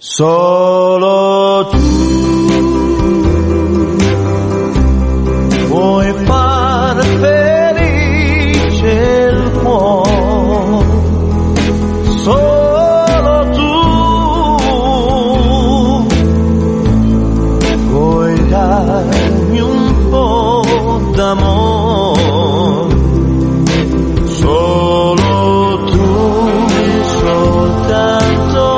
Solo tu puoi far felice il cuore, solo tu puoi darmi un po' d'amore, solo tu, soltanto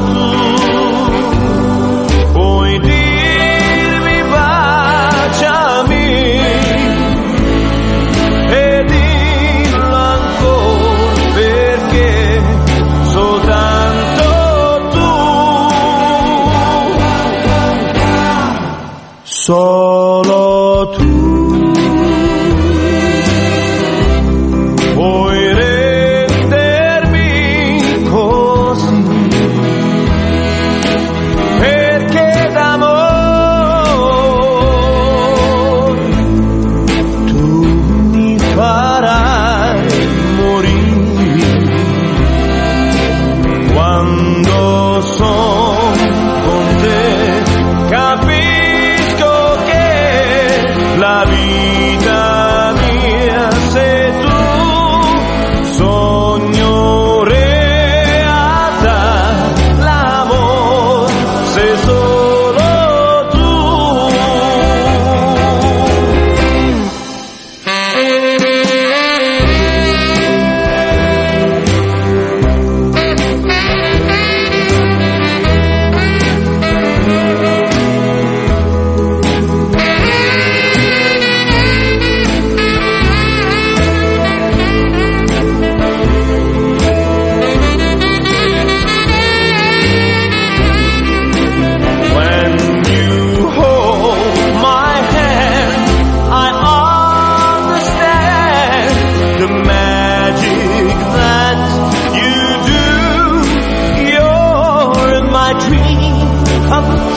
solo tu puoi rendermi così, perché d'amore tu mi farai morire quando sono con te, capisco la vita mia sei tu, sogno realtà, l'amore sei solo tu. Dream of